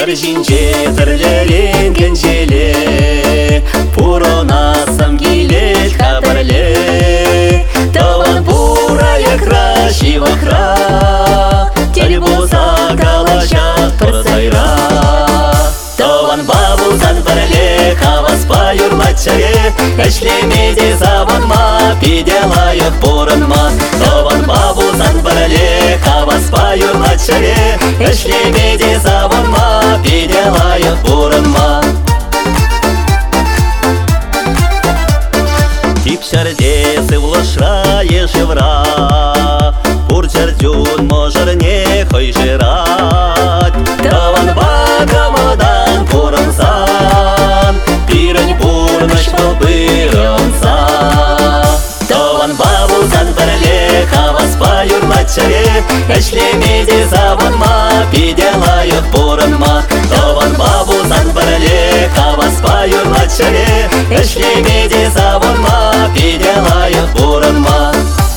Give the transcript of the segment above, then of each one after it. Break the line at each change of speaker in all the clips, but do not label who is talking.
жинже тірлеренген желе, пуронасам келет хабарле. Таван бурая кращи вахра, тель болса калачат пырсайра. Таван бабузан бірле хавас пайырлат чаре, әшлемеде заванма, пиделайық бұрынма. Таван бабузан бірле хавас пайырлат чаре, әшлемеде заванма, пиделайық бұрынма. Типшарде сывлышрае живра, пурчардюн можыр не хой жират. Таван багамадан пурынсан, пирень пурныш бобырынса. Таван бабузан бірле хавас пайырлат чаре, әшлемеде заванма, пиделайық бұрынма. Таван бабузан бірле хавас пайырлат чаре, әшлемеде заванма, пиделайық бұрынма.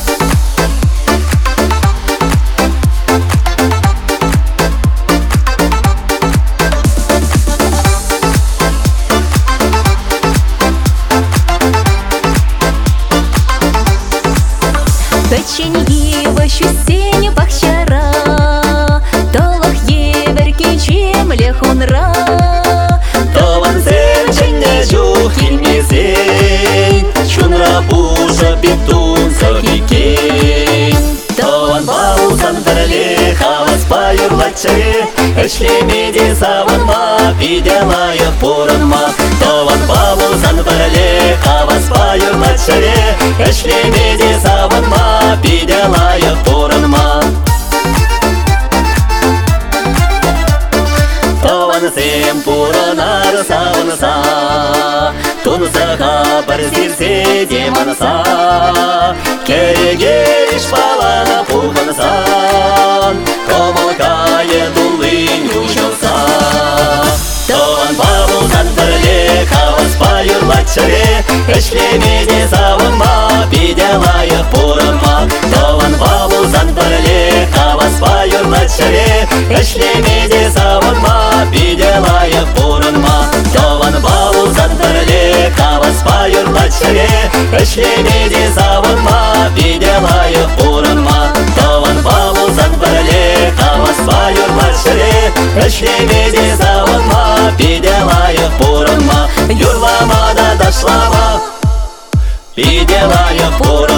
Печенье в ощущении бахчара, толах еверки чем лехунра.
Таван зенченне жух илмезен, чунра пуша битун сахикен. Таван бабузан бірле хавас пайырлат чаре, әшлемеде заванма, пиделайық бұрынма. Таван бабузан бірле хавас пайырлат чаре, әшлемеде заванма, пиделайық бұрынма. Таван сем пуранар савынса, тунсаға бір зерсе деманса. Керегеш балана пухынсан, комылкайы дулын ұшылса. Таван бабузан бірле хавас пайырлат чаре, әшлемеде заванма, пиделайық бұрынма. Таван бабузан бірле хавас пайырлат чаре, әшлемеде заванма, пиделайық бұрынма. Таван бабузан бірле хавас пайырлат чаре, әшлемеде заванма, пиделайық бұрынма. Таван бабузан бірле хавас пайырлат чаре, әшлемеде заванма, пиделайық бұрынма. Юрламада дашлама, пиделайық бұрынма.